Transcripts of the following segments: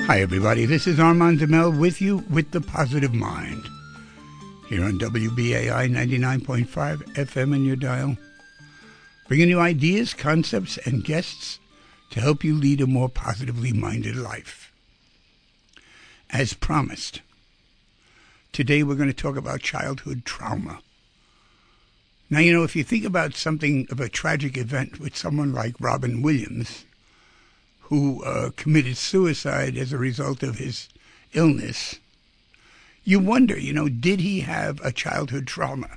Hi, everybody. This is Armand Demel with you with The Positive Mind here on WBAI 99.5 FM in your dial, bringing you ideas, concepts, and guests to help you lead a more positively minded life. As promised, today we're going to talk about childhood trauma. Now, you know, if you think about something of a tragic event with someone like Robin Williams, who committed suicide as a result of his illness, you wonder, you know, did he have a childhood trauma?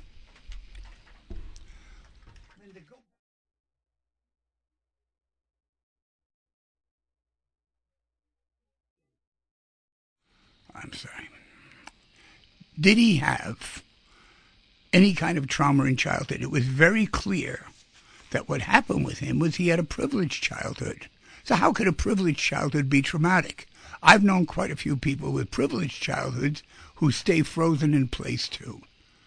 I'm sorry. Did he have any kind of trauma in childhood? It was very clear that what happened with him was he had a privileged childhood. So how could a privileged childhood be traumatic? I've known quite a few people with privileged childhoods who stay frozen in place too.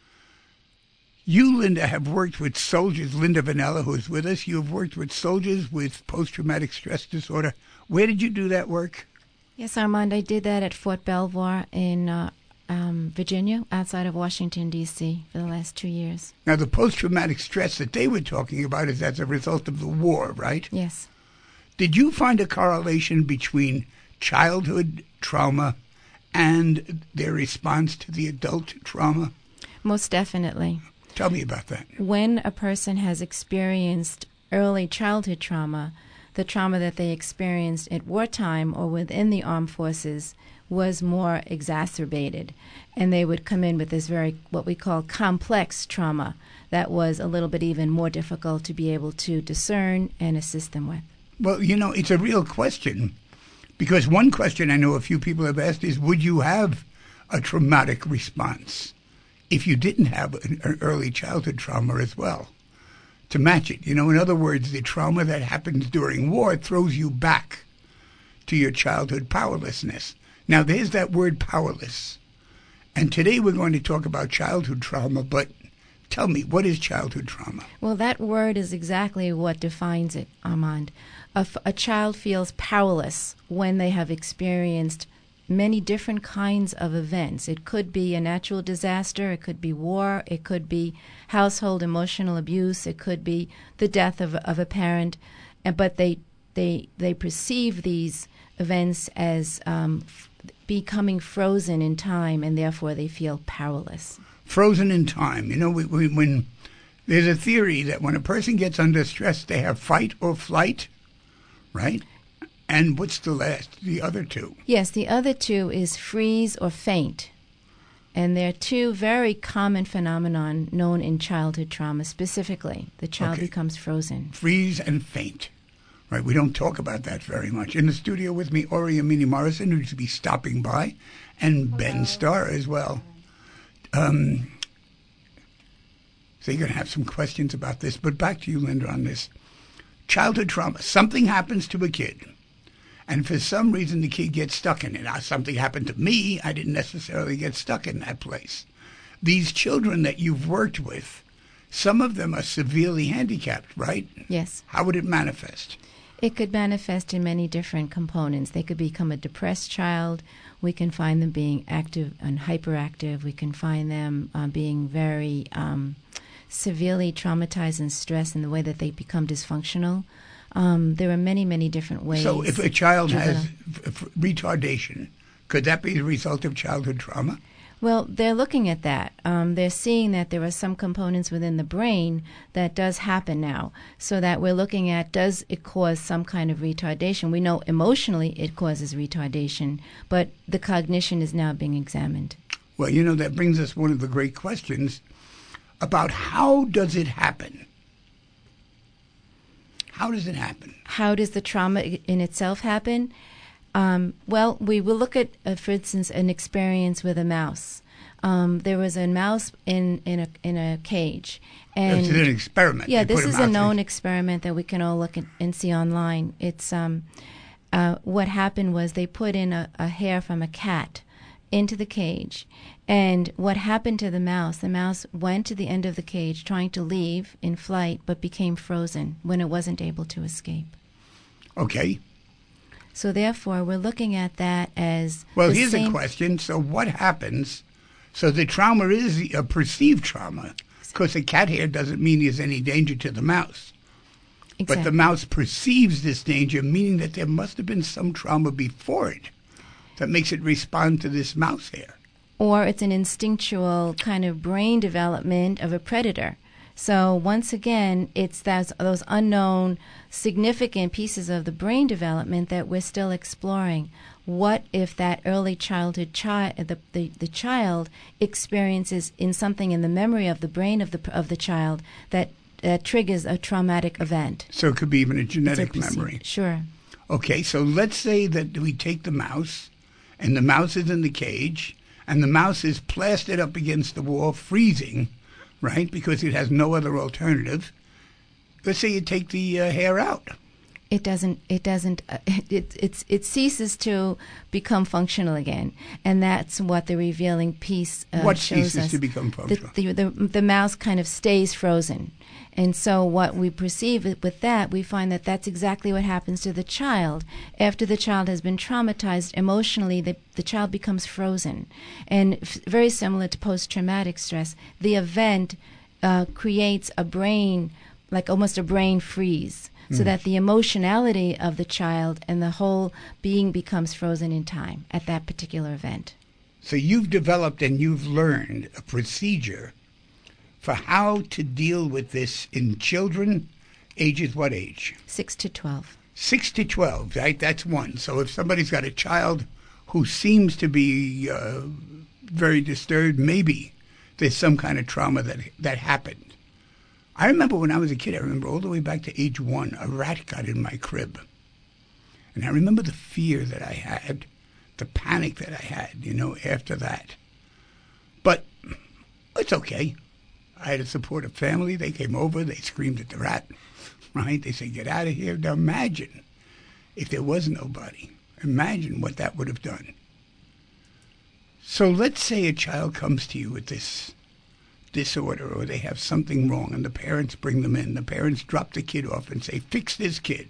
You, Linda, have worked with soldiers. Linda Vanella, who is with us, you have worked with soldiers with post-traumatic stress disorder. Where did you do that work? Yes, Armand, I did that at Fort Belvoir in Virginia, outside of Washington, D.C., for the last 2 years. Now, the post-traumatic stress that they were talking about is as a result of the war, right? Yes. Did you find a correlation between childhood trauma and their response to the adult trauma? Most definitely. Tell me about that. When a person has experienced early childhood trauma, the trauma that they experienced at wartime or within the armed forces was more exacerbated. And they would come in with this very, what we call complex trauma that was a little bit even more difficult to be able to discern and assist them with. Well, you know, it's a real question, because one question I know a few people have asked is, would you have a traumatic response if you didn't have an early childhood trauma as well to match it? You know, in other words, the trauma that happens during war throws you back to your childhood powerlessness. Now, there's that word powerless. And today we're going to talk about childhood trauma, but tell me, what is childhood trauma? Well, that word is exactly what defines it, Armand. A child feels powerless when they have experienced many different kinds of events. It could be a natural disaster, it could be war, it could be household emotional abuse, it could be the death of a parent, but they perceive these events as becoming frozen in time, and therefore they feel powerless. Frozen in time. You know, when there's a theory that when a person gets under stress, they have fight or flight, right? And what's the other two? Yes, the other two is freeze or faint. And they're two very common phenomenon known in childhood trauma specifically. The child becomes frozen. Freeze and faint. Right, we don't talk about that very much. In the studio with me, Ori Amini Morrison, who's to be stopping by, and Ben Starr as well. So you're going to have some questions about this, but back to you, Linda, on this. Childhood trauma. Something happens to a kid, and for some reason the kid gets stuck in it. Now, something happened to me. I didn't necessarily get stuck in that place. These children that you've worked with, some of them are severely handicapped, right? Yes. How would it manifest? It could manifest in many different components. They could become a depressed child. We can find them being active and hyperactive. We can find them being very severely traumatized and stressed in the way that they become dysfunctional. There are many, many different ways. So if a child has retardation, could that be the result of childhood trauma? Well, they're looking at that. They're seeing that there are some components within the brain that does happen now. So that we're looking at, does it cause some kind of retardation? We know emotionally it causes retardation, but the cognition is now being examined. Well, you know, that brings us one of the great questions about how does it happen? How does it happen? How does the trauma in itself happen? Well, we will look at, for instance, an experience with a mouse. There was a mouse in a cage. And it's an experiment. Yeah, this is a known experiment that we can all look at and see online. It's what happened was they put in a hair from a cat into the cage. And what happened to the mouse went to the end of the cage trying to leave in flight, but became frozen when it wasn't able to escape. Okay. So therefore, we're looking at that as Well, here's a question. So what happens? So the trauma is a perceived trauma. Because a cat hair doesn't mean there's any danger to the mouse. Exactly. But the mouse perceives this danger, meaning that there must have been some trauma before it that makes it respond to this mouse hair. Or it's an instinctual kind of brain development of a predator. So once again, it's those unknown significant pieces of the brain development that we're still exploring. What if that early childhood the child experiences in something in the memory of the brain of the child that triggers a traumatic event? So it could be even a genetic memory. Sure. Okay, so let's say that we take the mouse, and the mouse is in the cage, and the mouse is plastered up against the wall, freezing, right, because it has no other alternative. Let's say you take the hair out. It ceases to become functional again, and that's what the revealing piece shows us. What ceases to become functional? The mouse kind of stays frozen, and so what we perceive with that, we find that that's exactly what happens to the child. After the child has been traumatized emotionally, the child becomes frozen, and very similar to post-traumatic stress, the event creates a brain, like almost a brain freeze. So that the emotionality of the child and the whole being becomes frozen in time at that particular event. So you've developed and you've learned a procedure for how to deal with this in children, ages what age? 6 to 12. 6 to 12, right? That's one. So if somebody's got a child who seems to be very disturbed, maybe there's some kind of trauma that happened. I remember when I was a kid, I remember all the way back to age 1, a rat got in my crib. And I remember the fear that I had, the panic that I had, after that. But it's okay. I had a supportive family. They came over. They screamed at the rat, right? They said, get out of here. Now imagine if there was nobody. Imagine what that would have done. So let's say a child comes to you with this disorder, or they have something wrong, and the parents bring them in. The parents drop the kid off and say, fix this kid.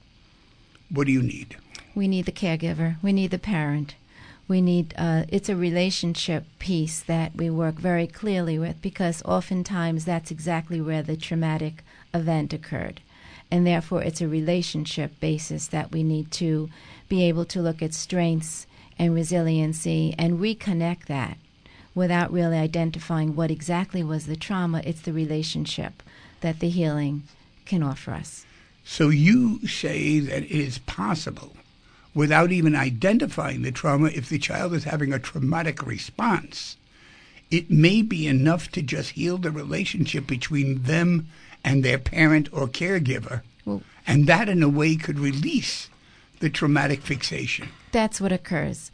What do you need? We need the caregiver. We need the parent. We need, it's a relationship piece that we work very clearly with, because oftentimes that's exactly where the traumatic event occurred. And therefore it's a relationship basis that we need to be able to look at strengths and resiliency and reconnect that. Without really identifying what exactly was the trauma, it's the relationship that the healing can offer us. So you say that it is possible, without even identifying the trauma, if the child is having a traumatic response, it may be enough to just heal the relationship between them and their parent or caregiver, and that in a way could release the traumatic fixation. That's what occurs.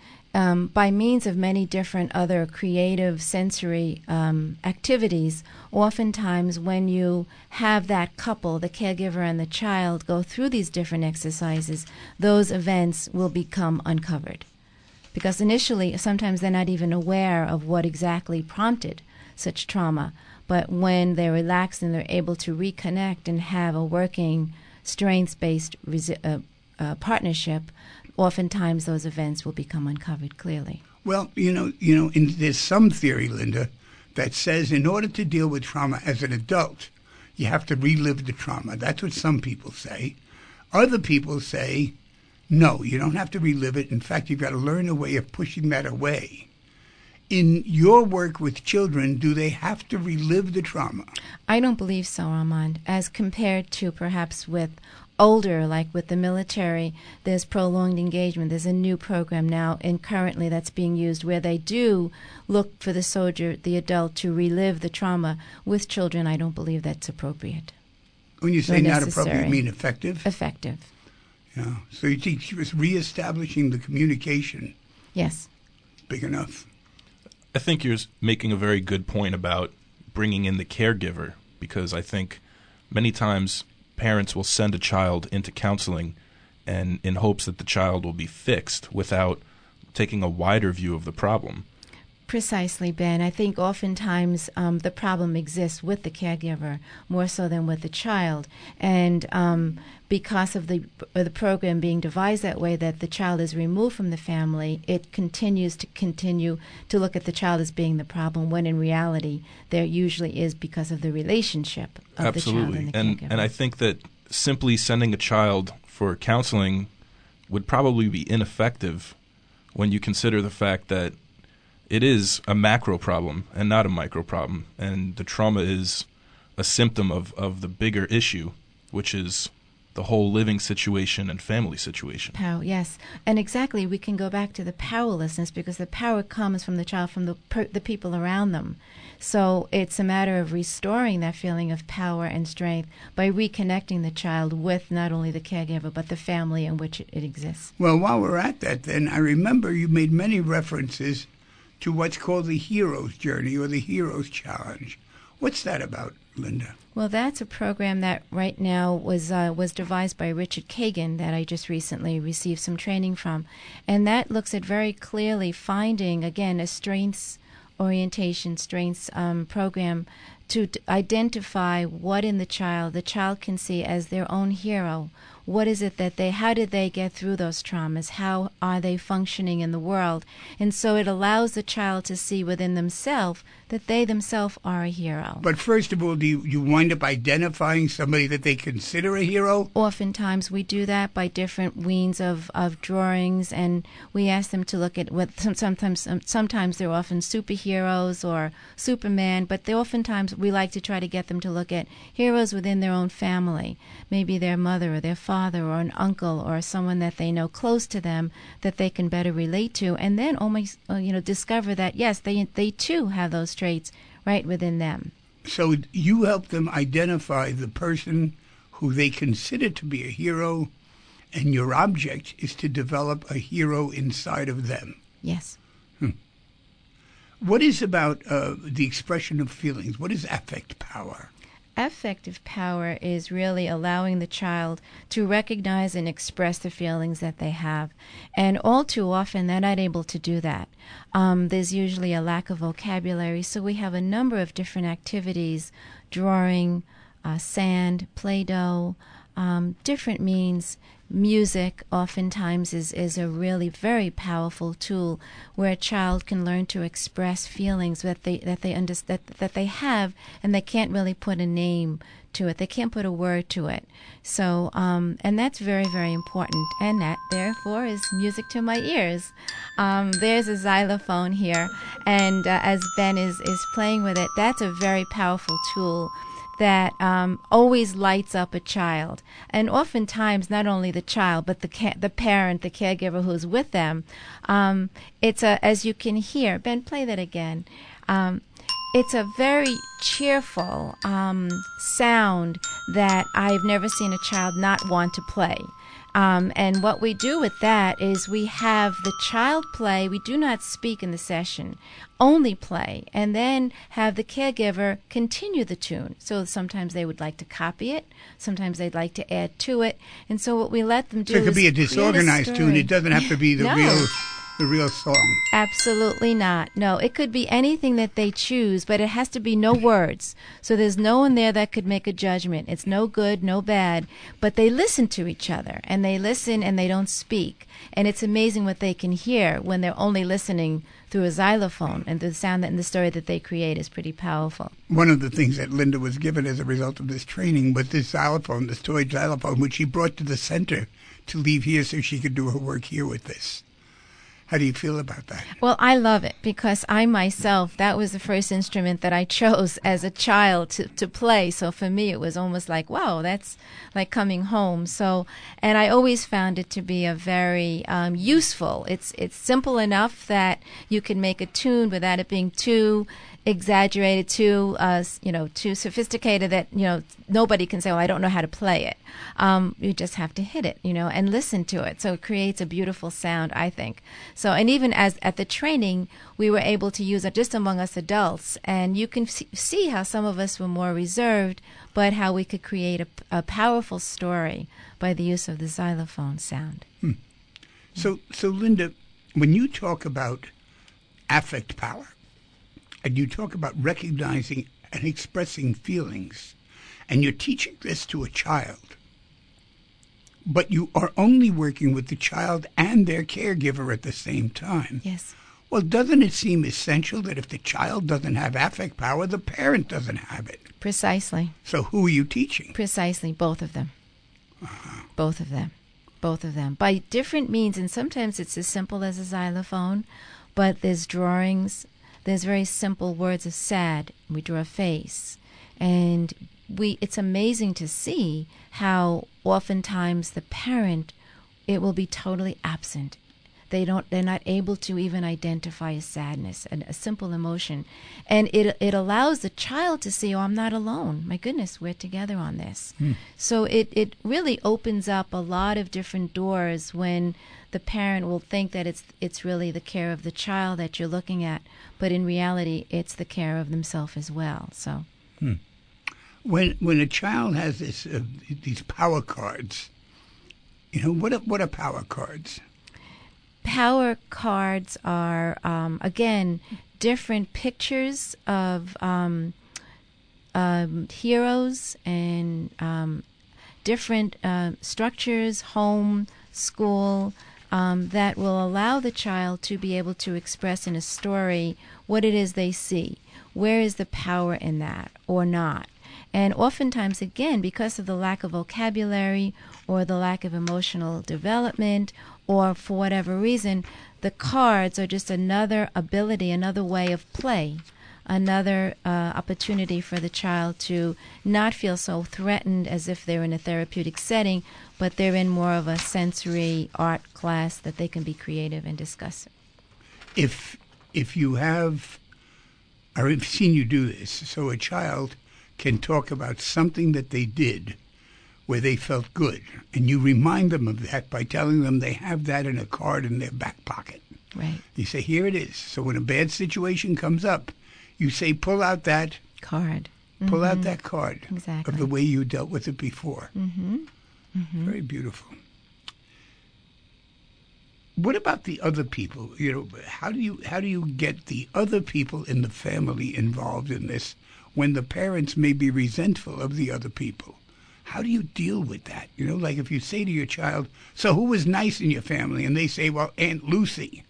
By means of many different other creative sensory activities, oftentimes when you have that couple, the caregiver and the child, go through these different exercises, those events will become uncovered. Because initially, sometimes they're not even aware of what exactly prompted such trauma. But when they're relaxed and they're able to reconnect and have a working strengths-based partnership, oftentimes those events will become uncovered clearly. Well, there's some theory, Linda, that says in order to deal with trauma as an adult, you have to relive the trauma. That's what some people say. Other people say, no, you don't have to relive it. In fact, you've got to learn a way of pushing that away. In your work with children, do they have to relive the trauma? I don't believe so, Armand. As compared to perhaps with older, like with the military, there's prolonged engagement. There's a new program now, and currently that's being used, where they do look for the soldier, the adult, to relive the trauma. With children, I don't believe that's appropriate. When you say not appropriate, you mean effective? Effective. Yeah. So you think she was reestablishing the communication? Yes. Big enough. I think you're making a very good point about bringing in the caregiver, because I think many times parents will send a child into counseling and in hopes that the child will be fixed without taking a wider view of the problem. Precisely, Ben. I think oftentimes the problem exists with the caregiver more so than with the child. And because of the program being devised that way, that the child is removed from the family, it continues to look at the child as being the problem, when in reality there usually is because of the relationship of Absolutely. the child and the caregiver. And I think that simply sending a child for counseling would probably be ineffective when you consider the fact that it is a macro problem and not a micro problem, and the trauma is a symptom of the bigger issue, which is the whole living situation and family situation. Power, yes. And exactly, we can go back to the powerlessness, because the power comes from the child, from the people around them. So it's a matter of restoring that feeling of power and strength by reconnecting the child with not only the caregiver, but the family in which it exists. Well, while we're at that, then, I remember you made many references to what's called the Hero's Journey or the Hero's Challenge. What's that about, Linda? Well, that's a program that right now was devised by Richard Kagan that I just recently received some training from. And that looks at very clearly finding, again, a strengths program to identify what in the child can see as their own hero. What is it that how did they get through those traumas? How are they functioning in the world? And so it allows the child to see within themselves that they themselves are a hero. But first of all, do you wind up identifying somebody that they consider a hero? Oftentimes we do that by different means of drawings, and we ask them to look at what sometimes they're often superheroes or Superman, but oftentimes we like to try to get them to look at heroes within their own family, maybe their mother or their father or an uncle or someone that they know close to them that they can better relate to, and then almost discover that yes, they too have those traits right within them. So you help them identify the person who they consider to be a hero, and your object is to develop a hero inside of them. Yes. What is about the expression of feelings? What is affect power? Affective power is really allowing the child to recognize and express the feelings that they have. And all too often, they're not able to do that. There's usually a lack of vocabulary, so we have a number of different activities, drawing, sand, Play-Doh, different means. Music oftentimes is a really very powerful tool where a child can learn to express feelings that they have, and they can't really put a name to it. They can't put a word to it. So and that's very, very important, and that therefore is music to my ears. There's a xylophone here, and as Ben is playing with it, that's a very powerful tool that always lights up a child. And oftentimes, not only the child, but the parent, the caregiver who's with them. It's as you can hear, Ben, play that again. It's a very cheerful sound that I've never seen a child not want to play. And what we do with that is we have the child play. We do not speak in the session, only play, and then have the caregiver continue the tune. So sometimes they would like to copy it, sometimes they'd like to add to it, and so what we let them do is So it could be a disorganized tune. It doesn't have to be the real song. Absolutely not. No, it could be anything that they choose, but it has to be no words. So there's no one there that could make a judgment. It's no good, no bad, but they listen to each other, and they listen and they don't speak. And it's amazing what they can hear when they're only listening through a xylophone, and the sound and the story that they create is pretty powerful. One of the things that Linda was given as a result of this training was this xylophone, this toy xylophone, which she brought to the center to leave here so she could do her work here with this. How do you feel about that? Well, I love it because I myself, that was the first instrument that I chose as a child to play. So for me, it was almost like, wow, that's like coming home. So, and I always found it to be a very useful. It's simple enough that you can make a tune without it being too exaggerated, too sophisticated that, nobody can say, well, I don't know how to play it. You just have to hit it, and listen to it. So it creates a beautiful sound, I think. So, and even as at the training, we were able to use it just among us adults, and you can see how some of us were more reserved, but how we could create a powerful story by the use of the xylophone sound. So Linda, when you talk about affect power, and you talk about recognizing and expressing feelings, and you're teaching this to a child, but you are only working with the child and their caregiver at the same time. Yes. Well, doesn't it seem essential that if the child doesn't have affect power, the parent doesn't have it? Precisely. So who are you teaching? Precisely, both of them. Both of them. Both of them. By different means, and sometimes it's as simple as a xylophone, but there's drawings, there's very simple words of sad. We draw a face. And it's amazing to see how oftentimes the parent, it will be totally absent. They're not able to even identify a sadness, a simple emotion. And it allows the child to see, oh, I'm not alone. My goodness, we're together on this. So it really opens up a lot of different doors when the parent will think that it's really the care of the child that you're looking at, but in reality, it's the care of themselves as well. So, when a child has these power cards, what are power cards? Power cards are, again, different pictures of heroes and different structures, home, school, that will allow the child to be able to express in a story what it is they see. Where is the power in that or not? And oftentimes, again, because of the lack of vocabulary or the lack of emotional development, or for whatever reason, the cards are just another ability, another way of play, another opportunity for the child to not feel so threatened as if they're in a therapeutic setting, but they're in more of a sensory art class that they can be creative and discuss it. If you have, or I've seen you do this, so a child can talk about something that they did where they felt good, and you remind them of that by telling them they have that in a card in their back pocket. Right. You say, here it is. So when a bad situation comes up, you say, pull out that card. Pull out that card Exactly. of the way you dealt with it before. Very beautiful. What about the other people? How do you get the other people in the family involved in this when the parents may be resentful of the other people? How do you deal with that? Like if you say to your child, so who was nice in your family? And they say, well, Aunt Lucy.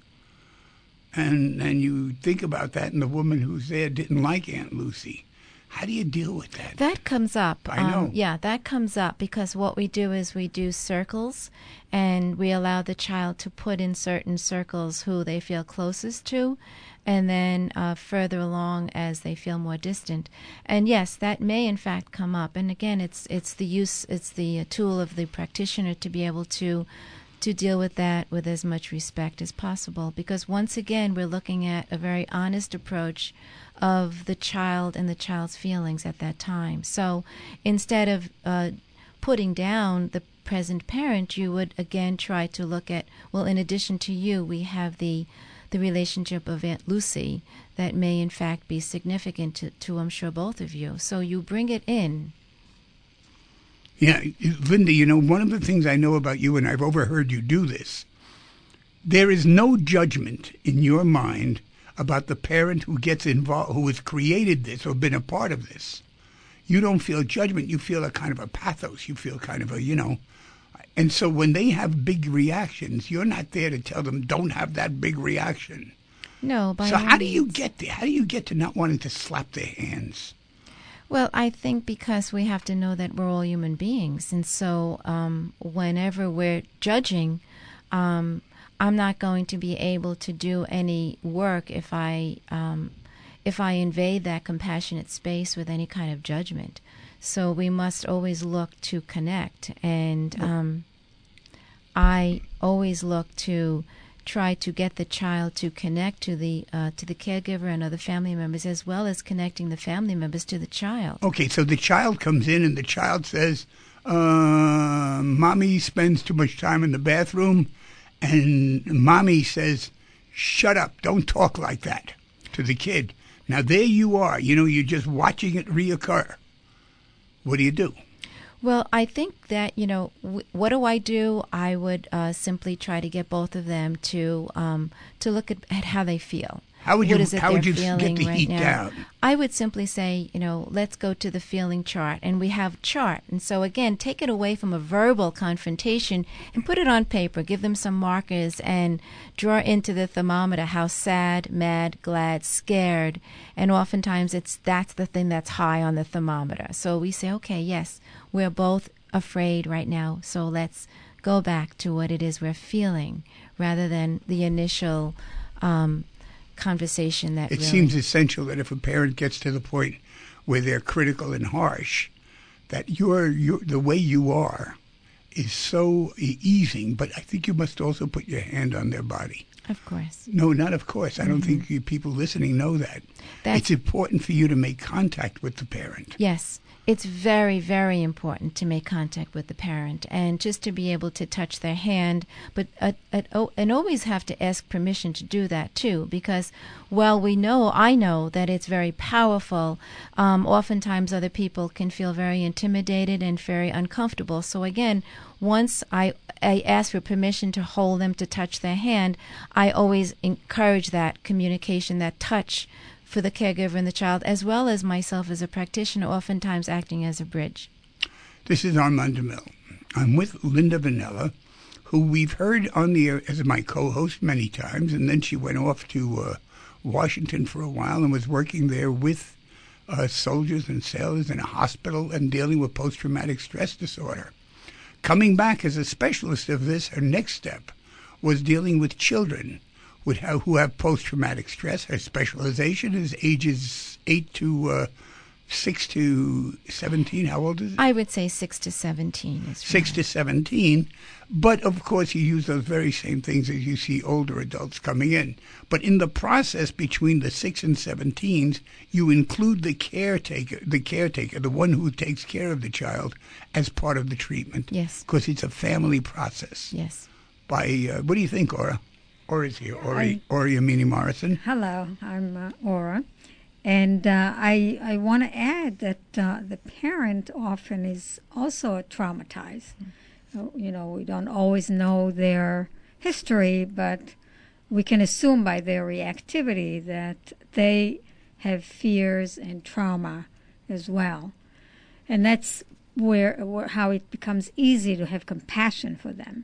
And you think about that, and the woman who's there didn't like Aunt Lucy. How do you deal with that? That comes up. I know. Yeah, that comes up because what we do is we do circles, and we allow the child to put in certain circles who they feel closest to, and then further along as they feel more distant. And yes, that may in fact come up. And again, it's the tool of the practitioner to be able to deal with that with as much respect as possible. Because once again, we're looking at a very honest approach of the child and the child's feelings at that time. So instead of putting down the present parent, you would again try to look at, well, in addition to you, we have the relationship of Aunt Lucy that may in fact be significant to I'm sure both of you. So you bring it in. Yeah, Linda, one of the things I know about you, and I've overheard you do this, there is no judgment in your mind about the parent who gets involved, who has created this or been a part of this. You don't feel judgment. You feel a kind of a pathos. You feel kind of a, And so when they have big reactions, you're not there to tell them, don't have that big reaction. No, by So no how do you means. get there? How do you get to not wanting to slap their hands? Well, I think because we have to know that we're all human beings. And so whenever we're judging, I'm not going to be able to do any work if I invade that compassionate space with any kind of judgment. So we must always look to connect. And I always look to try to get the child to connect to the caregiver and other family members, as well as connecting the family members to the child. Okay, so the child comes in and the child says, Mommy spends too much time in the bathroom, and Mommy says, shut up, don't talk like that to the kid. Now there you are, you're just watching it reoccur. What do you do? Well, I think that, what do? I would simply try to get both of them to look at how they feel. How would what you is it how would they're you get feeling the right heat now. down? I would simply say, let's go to the feeling chart, and we have chart. And so again, take it away from a verbal confrontation and put it on paper. Give them some markers and draw into the thermometer how sad, mad, glad, scared, and oftentimes that's the thing that's high on the thermometer. So we say, okay, yes, we're both afraid right now, so let's go back to what it is we're feeling rather than the initial conversation that It really seems essential that if a parent gets to the point where they're critical and harsh, that the way you are is so easing, but I think you must also put your hand on their body. Of course. No, not of course. I don't think you people listening know that. It's important for you to make contact with the parent. Yes. It's very, very important to make contact with the parent and just to be able to touch their hand, but and always have to ask permission to do that too, because while I know that it's very powerful, oftentimes other people can feel very intimidated and very uncomfortable. So again, once I ask for permission to hold them, to touch their hand, I always encourage that communication, that touch, for the caregiver and the child, as well as myself as a practitioner, oftentimes acting as a bridge. This is Armand DeMille. I'm with Linda Vanella, who we've heard on the air as my co-host many times, and then she went off to Washington for a while and was working there with soldiers and sailors in a hospital and dealing with post-traumatic stress disorder. Coming back as a specialist of this, her next step was dealing with children who have post-traumatic stress. Her specialization is ages 6 to 17. How old is it? I would say 6 to 17 is 6 to 17. But, of course, you use those very same things as you see older adults coming in. But in the process between the 6 and 17s, you include the caretaker, the one who takes care of the child, as part of the treatment. Yes. Because it's a family process. Yes. What do you think, Ora? Ora's here. Ori Amini Morrison. Hello, I'm Ora. And I want to add that the parent often is also traumatized. We don't always know their history, but we can assume by their reactivity that they have fears and trauma as well. And that's how it becomes easy to have compassion for them.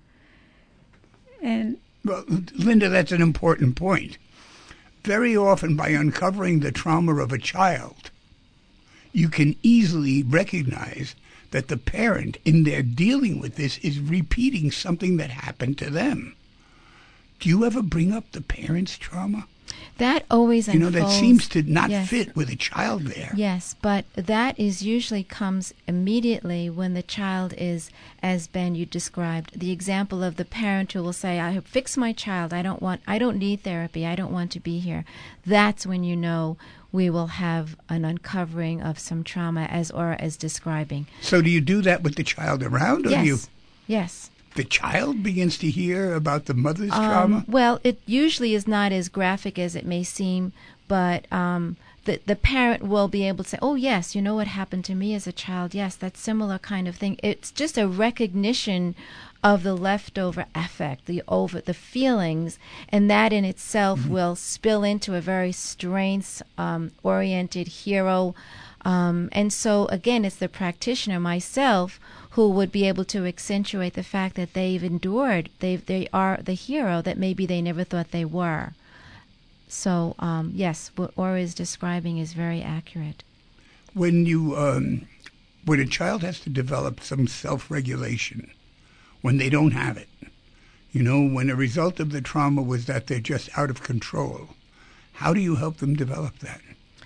And well, Linda, that's an important point. Very often, by uncovering the trauma of a child, you can easily recognize that the parent, in their dealing with this, is repeating something that happened to them. Do you ever bring up the parent's trauma? That always unfolds. That seems to not Yes. fit with a child there. Yes, but that is usually comes immediately when the child is, as Ben, you described, the example of the parent who will say, I have fixed my child, I don't need therapy, I don't want to be here. That's when you know we will have an uncovering of some trauma, as Ora is describing. So do you do that with the child around? Or Yes, yes. the child begins to hear about the mother's trauma? Well, it usually is not as graphic as it may seem, but the parent will be able to say, oh, yes, you know what happened to me as a child. Yes, that similar kind of thing. It's just a recognition of the leftover affect, the feelings, and that in itself will spill into a very strengths-oriented hero. And so, again, it's the practitioner, myself, who would be able to accentuate the fact that they've endured, they are the hero that maybe they never thought they were. So, yes, what Ora is describing is very accurate. When a child has to develop some self-regulation, when they don't have it, when a result of the trauma was that they're just out of control, how do you help them develop that?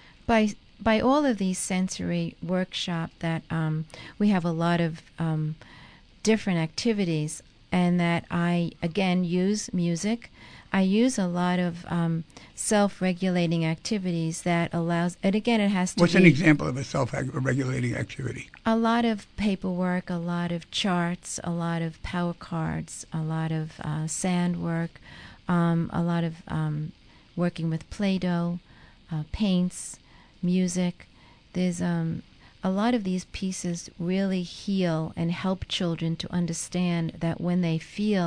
By all of these sensory workshops that we have a lot of different activities, and that I, again, use music. I use a lot of self-regulating activities that allows, and again, it has to What's an example of a self-regulating activity? A lot of paperwork, a lot of charts, a lot of power cards, a lot of sand work, a lot of working with Play-Doh, paints, music. There's a lot of these pieces really heal and help children to understand that when they feel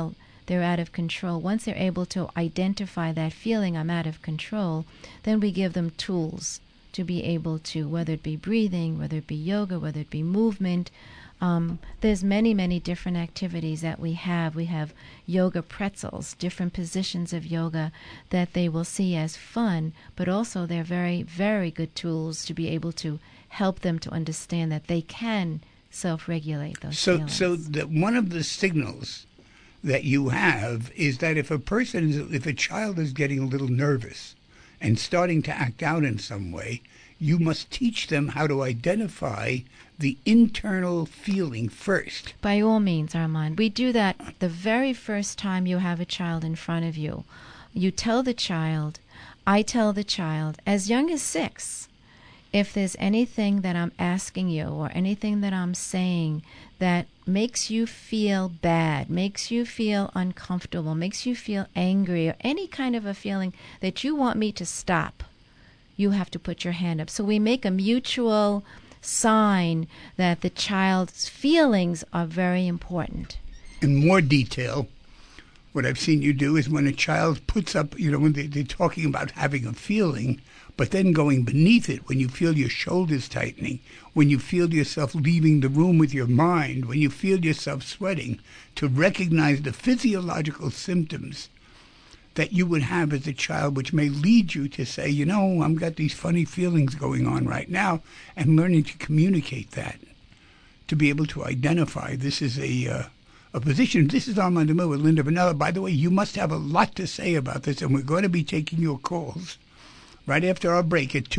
they're out of control. Once they're able to identify that feeling, I'm out of control, then we give them tools to be able to, whether it be breathing, whether it be yoga, whether it be movement. There's many, many different activities that we have. We have yoga pretzels, different positions of yoga that they will see as fun, but also they're very, very good tools to be able to help them to understand that they can self-regulate those feelings. So one of the signals that you have is that if a child is getting a little nervous and starting to act out in some way, you must teach them how to identify the internal feeling first. By all means, Armand. We do that the very first time you have a child in front of you. You tell the child, I tell the child, as young as 6, if there's anything that I'm asking you or anything that I'm saying that makes you feel bad, makes you feel uncomfortable, makes you feel angry, or any kind of a feeling that you want me to stop, you have to put your hand up. So we make a mutual sign that the child's feelings are very important. In more detail, what I've seen you do is when a child puts up, when they're talking about having a feeling, but then going beneath it, when you feel your shoulders tightening, when you feel yourself leaving the room with your mind, when you feel yourself sweating, to recognize the physiological symptoms that you would have as a child, which may lead you to say, I've got these funny feelings going on right now, and learning to communicate that, to be able to identify this is a position. This is Armand DeMille with Linda Vanella. By the way, you must have a lot to say about this, and we're going to be taking your calls right after our break at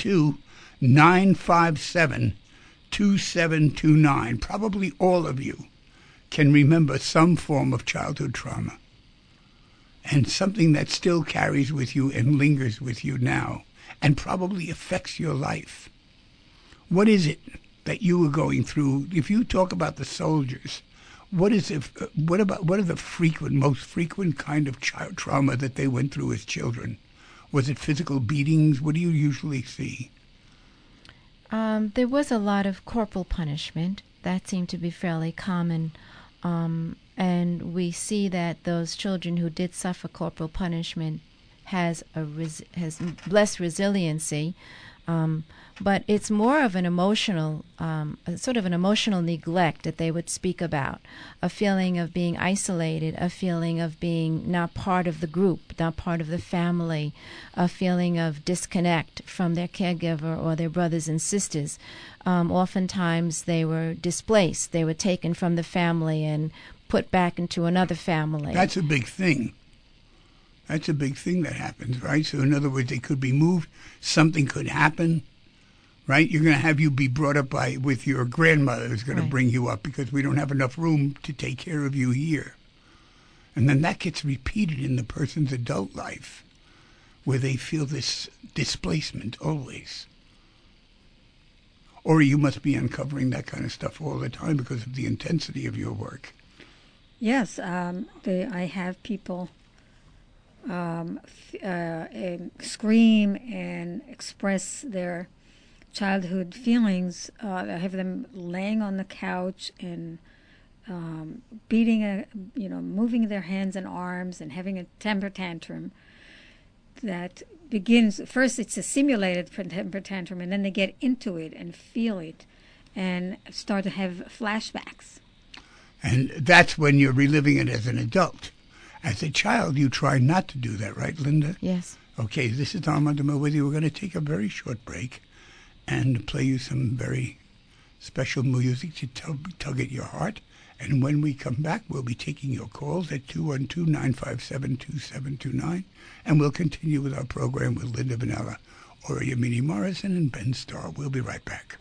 212-957-2729. Probably all of you can remember some form of childhood trauma, and something that still carries with you and lingers with you now and probably affects your life. What is it that you were going through? If you talk about the soldiers, what are the most frequent kind of child trauma that they went through as children? Was it physical beatings? What do you usually see? There was a lot of corporal punishment. That seemed to be fairly common. And we see that those children who did suffer corporal punishment has less resiliency, but it's more of an emotional, sort of an emotional neglect that they would speak about, a feeling of being isolated, a feeling of being not part of the group, not part of the family, a feeling of disconnect from their caregiver or their brothers and sisters. Oftentimes they were displaced. They were taken from the family and put back into another family. That's a big thing. That's a big thing that happens, right? So in other words, they could be moved. Something could happen, right? You're going to have you be brought up with your grandmother who's going to bring you up because we don't have enough room to take care of you here. And then that gets repeated in the person's adult life where they feel this displacement always. Or you must be uncovering that kind of stuff all the time because of the intensity of your work. Yes, I have people scream and express their childhood feelings. I have them laying on the couch and moving their hands and arms and having a temper tantrum that begins, first it's a simulated temper tantrum, and then they get into it and feel it and start to have flashbacks. And that's when you're reliving it as an adult. As a child, you try not to do that, right, Linda? Yes. Okay, this is Armand DeMille with you. We're going to take a very short break and play you some very special music to tug at your heart. And when we come back, we'll be taking your calls at 212-957-2729. And we'll continue with our program with Linda Vanella, Ora Yamini Morrison, and Ben Starr. We'll be right back.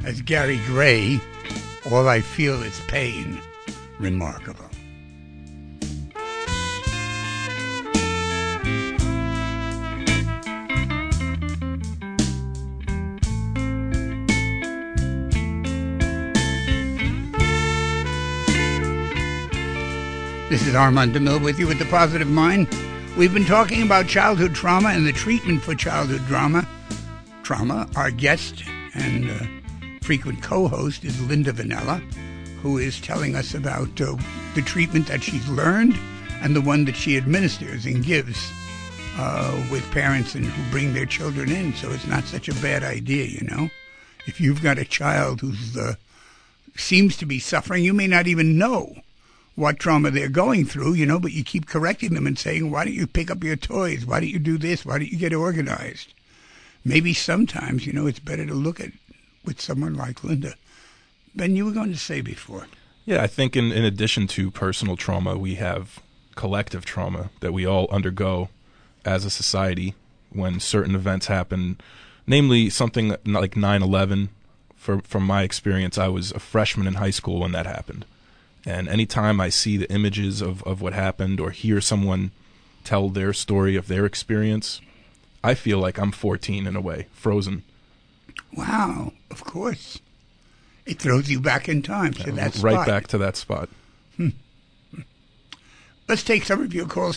As Gary Gray, all I feel is pain. Remarkable. This is Armand DeMille with you with The Positive Mind. We've been talking about childhood trauma and the treatment for childhood trauma. Our guest and frequent co-host is Linda Vanella, who is telling us about the treatment that she's learned and the one that she administers and gives with parents and who bring their children in. So it's not such a bad idea, you know. If you've got a child who seems to be suffering, you may not even know what trauma they're going through, you know, but you keep correcting them and saying, why don't you pick up your toys? Why don't you do this? Why don't you get organized? Maybe sometimes, you know, it's better to look at with someone like Linda. Ben, you were going to say before. Yeah, I think in addition to personal trauma, we have collective trauma that we all undergo as a society when certain events happen, namely something like 9/11. From my experience, I was a freshman in high school when that happened. And anytime I see the images of what happened or hear someone tell their story of their experience, I feel like I'm 14 in a way, frozen. Wow, of course. It throws you back in time to that spot. Right back to that spot. Let's take some of your calls.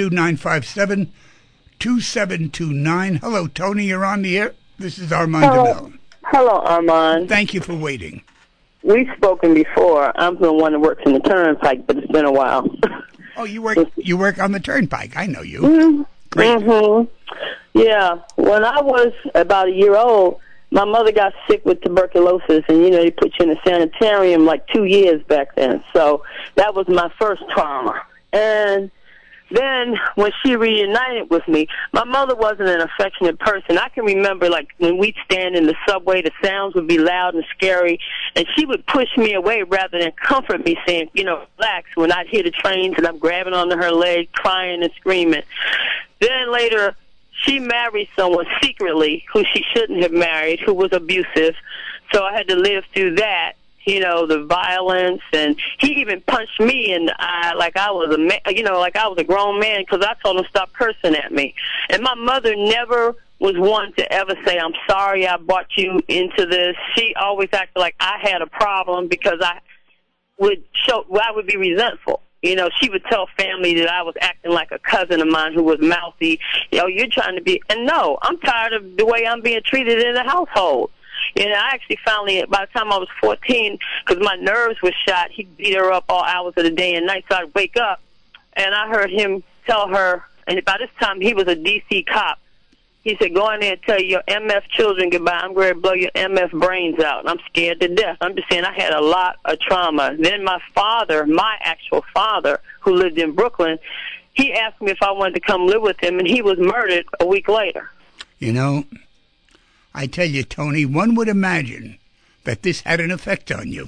212-957-2729. Hello, Tony, you're on the air. This is Armand DeMille. Hello, Armand. Thank you for waiting. We've spoken before. I'm the one that works in the Turnpike, but it's been a while. Oh, you work on the Turnpike. I know you. Mm-hmm. Great. Mm-hmm. Yeah. When I was about a year old, my mother got sick with tuberculosis, and, you know, they put you in a sanitarium like 2 years back then. So that was my first trauma. And then when she reunited with me, my mother wasn't an affectionate person. I can remember, like, when we'd stand in the subway, the sounds would be loud and scary, and she would push me away rather than comfort me, saying, you know, relax, when I'd hear the trains and I'm grabbing onto her leg, crying and screaming. Then later, she married someone secretly who she shouldn't have married, who was abusive, so I had to live through that. You know, the violence, and he even punched me in the eye like I was like I was a grown man, because I told him stop cursing at me. And my mother never was one to ever say, I'm sorry I brought you into this. She always acted like I had a problem because I would be resentful. You know, she would tell family that I was acting like a cousin of mine who was mouthy. You know, you're trying to be, and no, I'm tired of the way I'm being treated in the household. And I actually finally, by the time I was 14, because my nerves were shot, he'd beat her up all hours of the day and night, so I'd wake up, and I heard him tell her, and by this time he was a D.C. cop, he said, go in there and tell your MF children goodbye. I'm going to blow your MF brains out. And I'm scared to death. I'm just saying I had a lot of trauma. Then my father, my actual father, who lived in Brooklyn, he asked me if I wanted to come live with him, and he was murdered a week later. You know, I tell you, Tony, one would imagine that this had an effect on you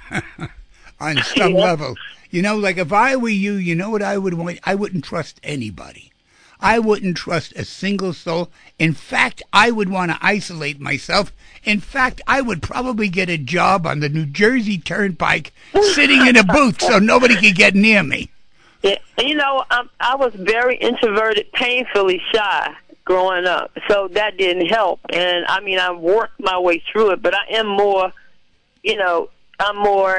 on some level. You know, like if I were you, you know what I would want? I wouldn't trust anybody. I wouldn't trust a single soul. In fact, I would want to isolate myself. In fact, I would probably get a job on the New Jersey Turnpike sitting in a booth so nobody could get near me. Yeah, you know, I was very introverted, painfully shy growing up, so that didn't help. And I mean, I worked my way through it, but I am more, you know, I'm more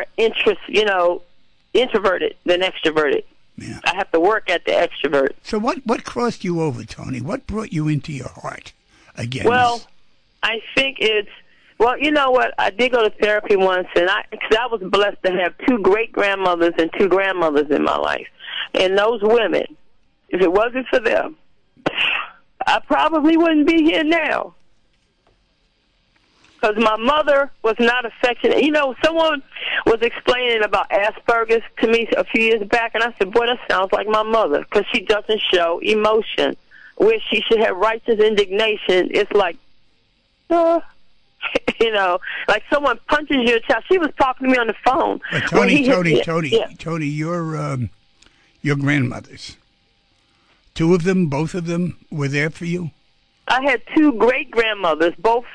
introverted than extroverted. Yeah. I have to work at the extrovert. So what crossed you over, Tony? What brought you into your heart again? Well, I think well, you know what? I did go to therapy once, and cause I was blessed to have 2 great-grandmothers and 2 grandmothers in my life. And those women, if it wasn't for them, I probably wouldn't be here now. Because my mother was not affectionate. You know, someone was explaining about Asperger's to me a few years back, and I said, boy, that sounds like my mother, because she doesn't show emotion. Where she should have righteous indignation, it's like, you know, like someone punches your child. She was talking to me on the phone. But Tony, your grandmothers, 2 of them, both of them were there for you? I had two great grandmothers,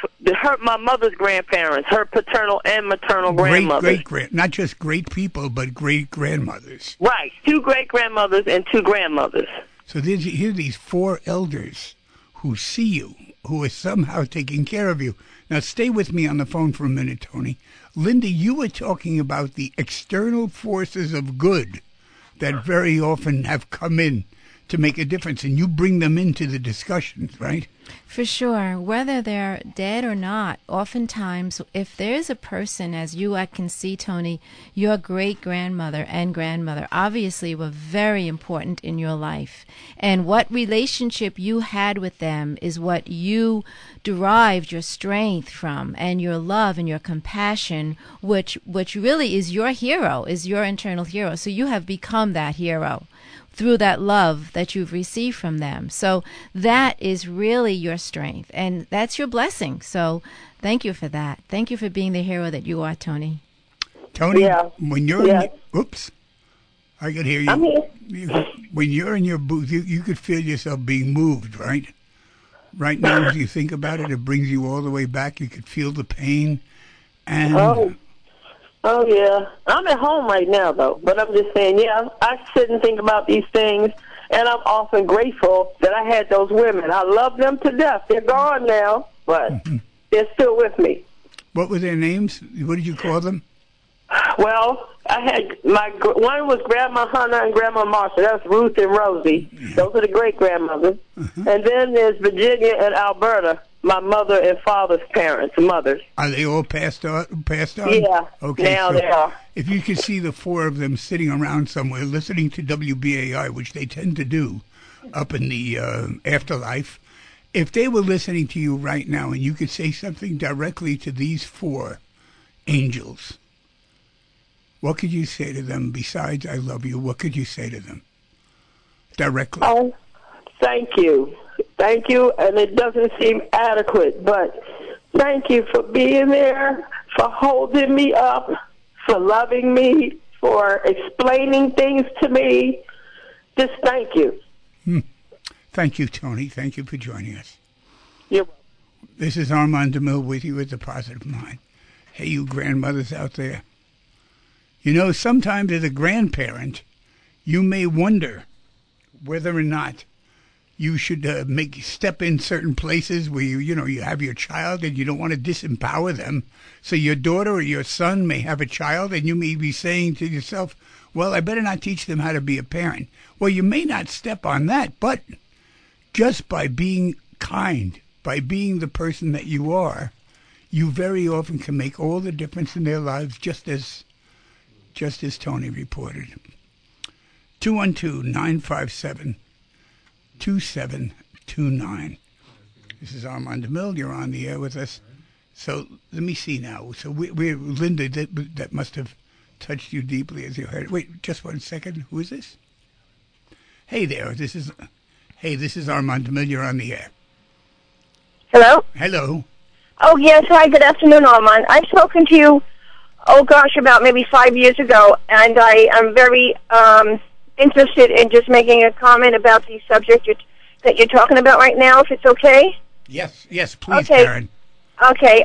my mother's grandparents, her paternal and maternal grandmothers. Not just great people, but great grandmothers. Right, two great grandmothers and two grandmothers. So here are these four elders who see you, who are somehow taking care of you. Now, stay with me on the phone for a minute, Tony. Linda, you were talking about the external forces of good that very often have come in to make a difference, and you bring them into the discussions, right? For sure. Whether they're dead or not, oftentimes, if there's a person, as I can see, Tony, your great-grandmother and grandmother obviously were very important in your life. And what relationship you had with them is what you derived your strength from, and your love and your compassion, which really is your hero, is your internal hero. So you have become that hero through that love that you've received from them. So that is really your strength, and that's your blessing. So thank you for that. Thank you for being the hero that you are, Tony. Tony, when you're oops, I could hear you. I'm here. When you're in your booth, you could feel yourself being moved, right? Right now, as you think about it, it brings you all the way back. You could feel the pain. And Oh, yeah. I'm at home right now, though. But I'm just saying, I sit and think about these things, and I'm often grateful that I had those women. I love them to death. They're gone now, but they're still with me. What were their names? What did you call them? Well, I had one was Grandma Hannah and Grandma Martha. That's Ruth and Rosie. Yeah. Those are the great-grandmothers. And then there's Virginia and Alberta, my mother and father's parents, mothers. Are they all passed on? Yeah. Okay. Now they are. If you could see the four of them sitting around somewhere listening to WBAI, which they tend to do up in the afterlife, if they were listening to you right now and you could say something directly to these four angels, what could you say to them besides I love you? What could you say to them directly? Oh, thank you. Thank you, and it doesn't seem adequate, but thank you for being there, for holding me up, for loving me, for explaining things to me. Just thank you. Thank you, Tony. Thank you for joining us. You're welcome. This is Armand DeMille with you at The Positive Mind. Hey, you grandmothers out there. You know, sometimes as a grandparent, you may wonder whether or not you should step in certain places where you have your child and you don't want to disempower them. So your daughter or your son may have a child and you may be saying to yourself, well, I better not teach them how to be a parent. Well, you may not step on that, but just by being kind, by being the person that you are, you very often can make all the difference in their lives, just as Tony reported. 212-957-2729. This is Armand DeMille. You're on the air with us. So let me see now. So we're Linda, that must have touched you deeply as you heard. Wait, just 1 second. Who is this? Hey there. This is Armand DeMille. You're on the air. Hello? Hello. Oh, yes. Hi, good afternoon, Armand. I've spoken to you, about maybe 5 years ago, and I am very interested in just making a comment about the subject that you're talking about right now, if it's okay? Yes, please, okay. Karen. Okay,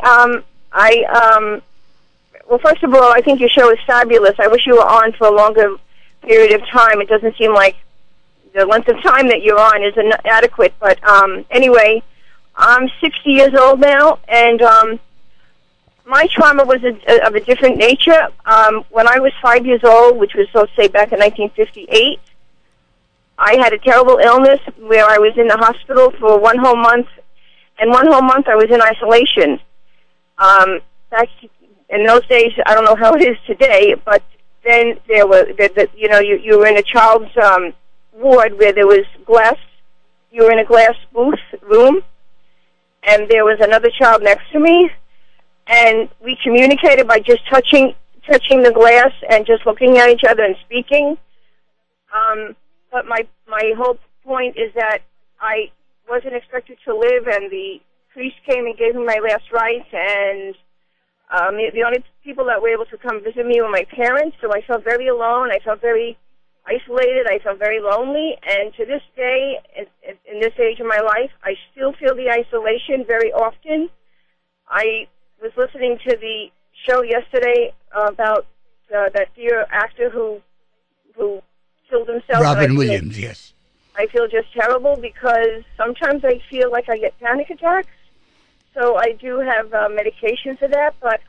well, first of all, I think your show is fabulous. I wish you were on for a longer period of time. It doesn't seem like the length of time that you're on is inadequate, but anyway, I'm 60 years old now, and my trauma was of a different nature. When I was 5 years old, which was, let's say, back in 1958, I had a terrible illness where I was in the hospital for 1 whole month, and 1 whole month I was in isolation. Back in those days, I don't know how it is today, but then there were, you were in a child's ward where there was glass. You were in a glass booth room, and there was another child next to me, and we communicated by just touching the glass and just looking at each other and speaking. But my whole point is that I wasn't expected to live, and the priest came and gave me my last rites, and the only people that were able to come visit me were my parents, so I felt very alone. I felt very isolated. I felt very lonely. And to this day, in this age of my life, I still feel the isolation very often. I was listening to the show yesterday about that dear actor who killed himself. Robin Williams, yes. I feel just terrible because sometimes I feel like I get panic attacks. So I do have medication for that, but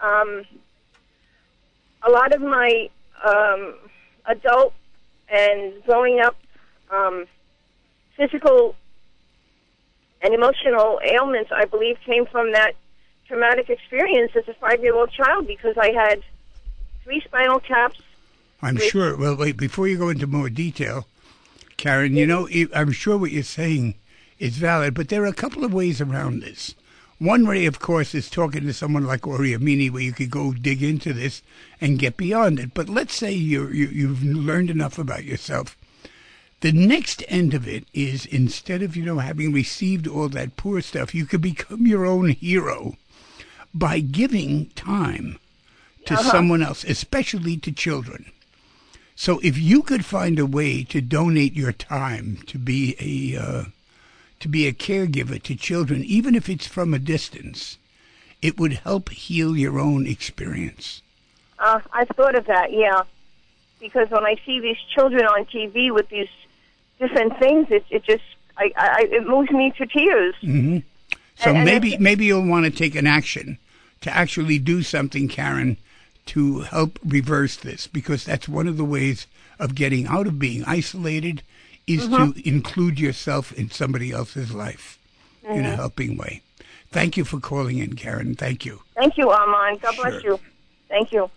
a lot of my adult and growing up physical and emotional ailments, I believe, came from that traumatic experience as a 5-year-old child because I had 3 spinal taps. I'm sure. Well, wait, before you go into more detail, Karen, you know, I'm sure what you're saying is valid, but there are a couple of ways around this. One way, of course, is talking to someone like Ori Amini, where you could go dig into this and get beyond it. But let's say you've learned enough about yourself. The next end of it is, instead of, having received all that poor stuff, you could become your own hero by giving time to someone else, especially to children. So if you could find a way to donate your time to be a caregiver to children, even if it's from a distance, it would help heal your own experience. I've thought of that, yeah. Because when I see these children on TV with these different things, it moves me to tears. Mm-hmm. So maybe you'll want to take an action to actually do something, Karen, to help reverse this, because that's one of the ways of getting out of being isolated is to include yourself in somebody else's life in a helping way. Thank you for calling in, Karen. Thank you. Thank you, Armand. God bless you. Thank you.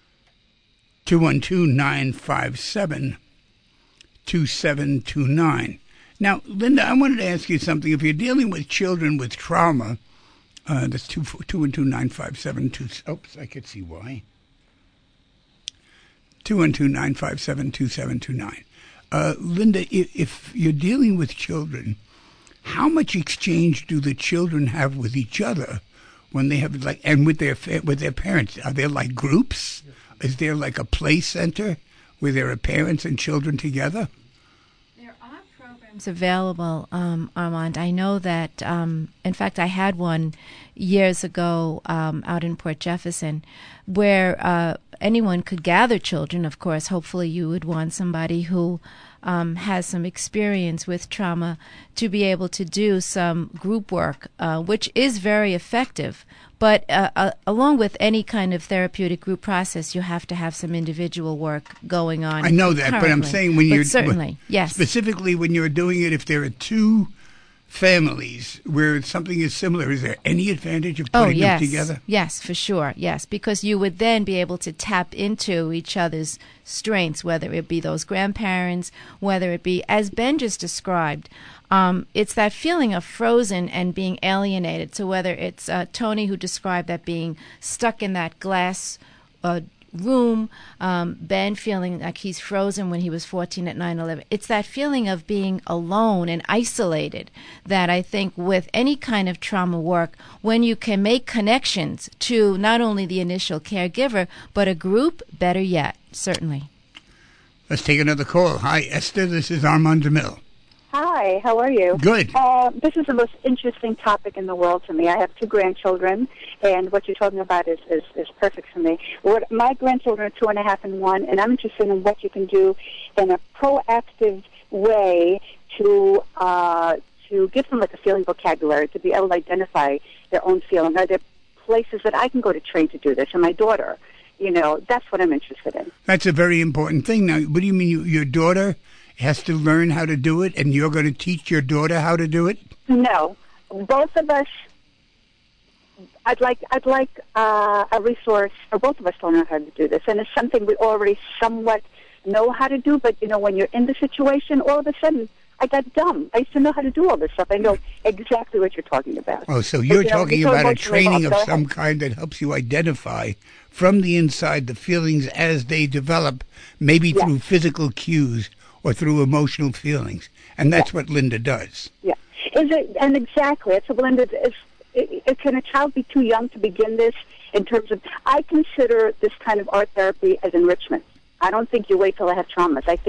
212-957-2729. Now, Linda, I wanted to ask you something. If you're dealing with children with trauma, that's 212-957-2729. Oops, I could see why. 212-957-2729. Linda, if you're dealing with children, how much exchange do the children have with each other when they have and with their parents? Are there like groups? Is there like a play center where there are parents and children together? There are programs available, Armand. I know that, in fact, I had one years ago out in Port Jefferson where anyone could gather children, of course. Hopefully you would want somebody who has some experience with trauma to be able to do some group work, which is very effective. But along with any kind of therapeutic group process, you have to have some individual work going on. I know that, currently. but I'm saying when you're... certainly, yes. Specifically when you're doing it, if there are 2 families where something is similar, is there any advantage of putting them together? Yes, for sure, yes, because you would then be able to tap into each other's strengths, whether it be those grandparents, whether it be, as Ben just described, it's that feeling of frozen and being alienated. So whether it's Tony who described that being stuck in that glass room, Ben feeling like he's frozen when he was 14 at 9/11. It's that feeling of being alone and isolated that I think with any kind of trauma work, when you can make connections to not only the initial caregiver, but a group, better yet, certainly. Let's take another call. Hi, Esther. This is Armand DeMille. Hi, how are you? Good. This is the most interesting topic in the world to me. I have 2 grandchildren, and what you're talking about is perfect for me. My grandchildren are 2.5 and 1, and I'm interested in what you can do in a proactive way to give them like a feeling vocabulary, to be able to identify their own feeling. Are there places that I can go to train to do this? And my daughter, that's what I'm interested in. That's a very important thing. Now, what do you mean your daughter has to learn how to do it, and you're going to teach your daughter how to do it? No, both of us. I'd like a resource for both of us to learn how to do this, and it's something we already somewhat know how to do. But when you're in the situation, all of a sudden I got dumb. I used to know how to do all this stuff. I know exactly what you're talking about. Oh, so you're talking about a training of some kind that helps you identify from the inside the feelings as they develop, maybe through physical cues or through emotional feelings. And that's what Linda does. Yeah. And exactly. It's what Linda is. Can a child be too young to begin this in terms of... I consider this kind of art therapy as enrichment. I don't think you wait till they have traumas. I think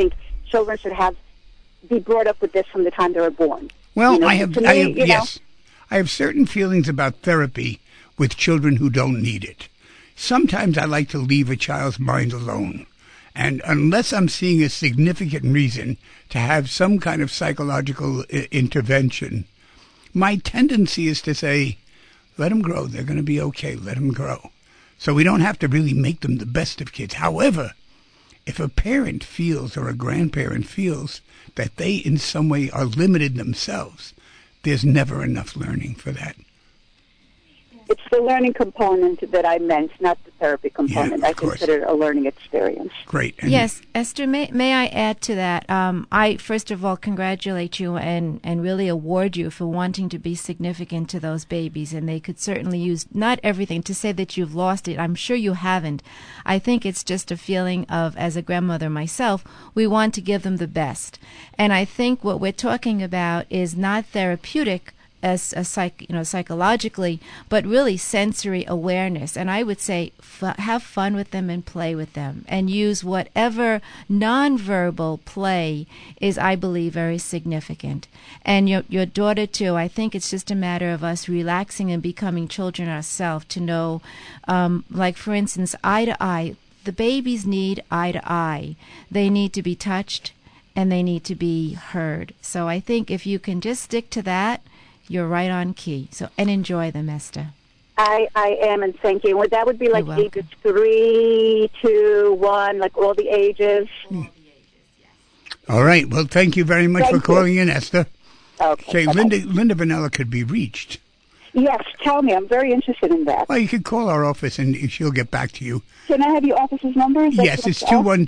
children should be brought up with this from the time they were born. Well, You know, yes. I have certain feelings about therapy with children who don't need it. Sometimes I like to leave a child's mind alone. And unless I'm seeing a significant reason to have some kind of psychological intervention, my tendency is to say, let them grow. They're going to be okay. Let them grow. So we don't have to really make them the best of kids. However, if a parent feels or a grandparent feels that they in some way are limited themselves, there's never enough learning for that. It's the learning component that I meant, not the therapy component. Yeah, I consider it a learning experience. Great. And yes, Esther, may I add to that? I, first of all, congratulate you and really award you for wanting to be significant to those babies. And they could certainly use not everything. To say that you've lost it, I'm sure you haven't. I think it's just a feeling of, as a grandmother myself, we want to give them the best. And I think what we're talking about is not therapeutic, as psychologically, but really sensory awareness. And I would say have fun with them and play with them, and use whatever nonverbal play is, I believe, very significant. And your daughter too. I think it's just a matter of us relaxing and becoming children ourselves to know, like for instance, eye to eye. The babies need eye to eye. They need to be touched and they need to be heard. So I think if you can just stick to that, you're right on key. So, and enjoy them, Esther. I am, and thank you. Well, that would be like ages 3, 2, 1, like all the ages. All right. Well, thank you very much for calling in, Esther. Okay. Linda Vanella could be reached. Yes, tell me. I'm very interested in that. Well, you could call our office and she'll get back to you. Can I have your office's number? Yes, it's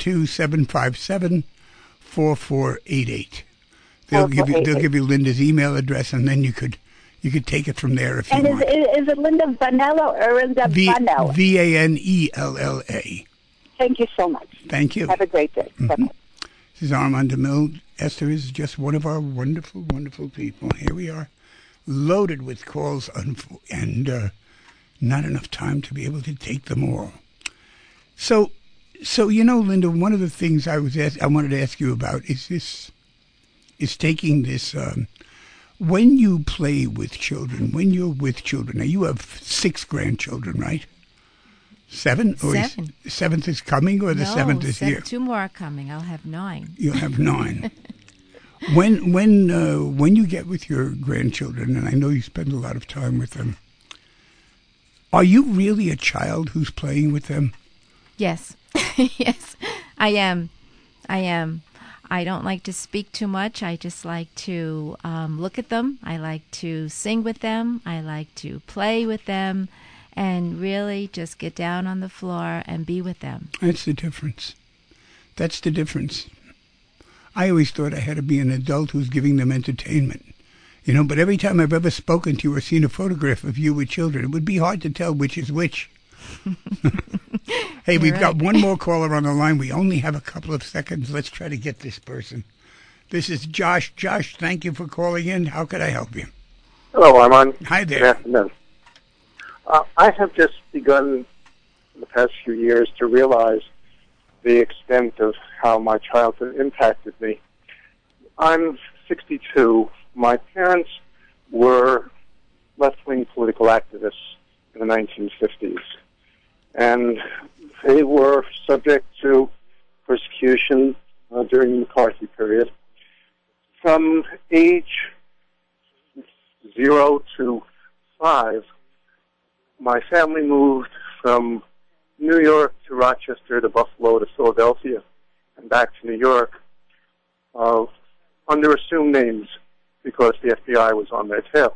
212-757-4488. They'll give you Linda's email address, and then you could take it from there if you want. And is it Linda Vanella or Linda Vanella? Vanella. Thank you so much. Thank you. Have a great day. Mm-hmm. This is Armand DeMille. Esther is just one of our wonderful, wonderful people. Here we are, loaded with calls, and not enough time to be able to take them all. So Linda, one of the things I wanted to ask you about is taking this, when you play with children, when you're with children, now you have 6 grandchildren, right? 7? 7. 7th is coming, or the 7th is here? 2 more are coming. I'll have 9. You'll have 9. When you get with your grandchildren, and I know you spend a lot of time with them, are you really a child who's playing with them? Yes. Yes, I am. I don't like to speak too much. I just like to look at them. I like to sing with them. I like to play with them, and really just get down on the floor and be with them. That's the difference. I always thought I had to be an adult who's giving them entertainment. But every time I've ever spoken to you or seen a photograph of you with children, it would be hard to tell which is which. Hey, we've got one more caller on the line. We only have a couple of seconds. Let's try to get this person. This is Josh. Josh, thank you for calling in. How could I help you? Hello, Armand. Hi there. Good afternoon. I have just begun in the past few years to realize the extent of how my childhood impacted me. I'm 62. My parents were left-wing political activists in the 1950s. And they were subject to persecution during the McCarthy period. From age 0 to 5, my family moved from New York to Rochester to Buffalo to Philadelphia and back to New York under assumed names because the FBI was on their tail.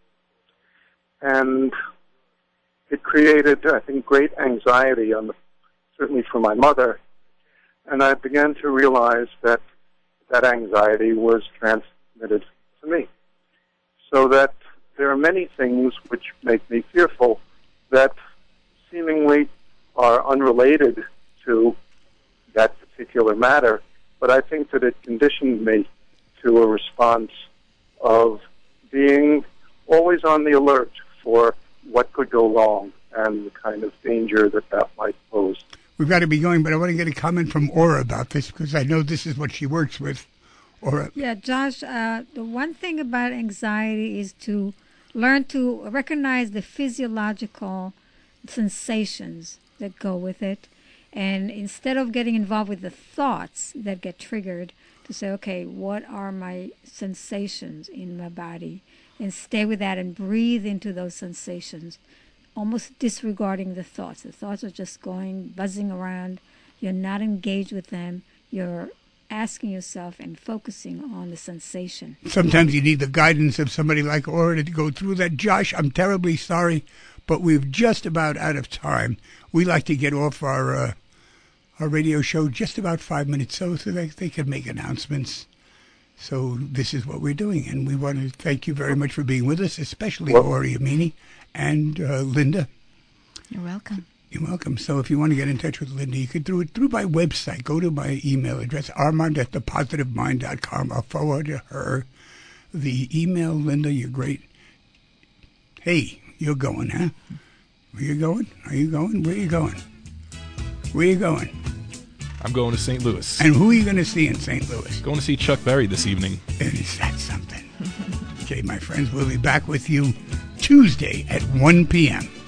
And it created, I think, great anxiety, certainly for my mother, and I began to realize that anxiety was transmitted to me. So that there are many things which make me fearful that seemingly are unrelated to that particular matter, but I think that it conditioned me to a response of being always on the alert for what could go wrong and the kind of danger that might pose. we've got to be going, but I want to get a comment from Aura about this because I know this is what she works with. Aura. Yeah, Josh, the one thing about anxiety is to learn to recognize the physiological sensations that go with it. And instead of getting involved with the thoughts that get triggered, to say, okay, what are my sensations in my body? And stay with that and breathe into those sensations, almost disregarding the thoughts. The thoughts are just going, buzzing around. You're not engaged with them. You're asking yourself and focusing on the sensation. Sometimes you need the guidance of somebody like Aura to go through that. Josh, I'm terribly sorry, but we're just about out of time. We like to get off our radio show just about 5 minutes so they can make announcements. So this is what we're doing, and we want to thank you very much for being with us, especially Aura Yamini and Linda. You're welcome. You're welcome. So if you want to get in touch with Linda, you could do it through my website. Go to my email address, armand@thepositivemind.com. I'll forward to her the email. Linda, you're great. Hey, you're going, huh? Where you going? Are you going? Where are you going? Where are you going? I'm going to St. Louis. And who are you going to see in St. Louis? Going to see Chuck Berry this evening. And is that something? Okay, my friends, we'll be back with you Tuesday at 1 p.m.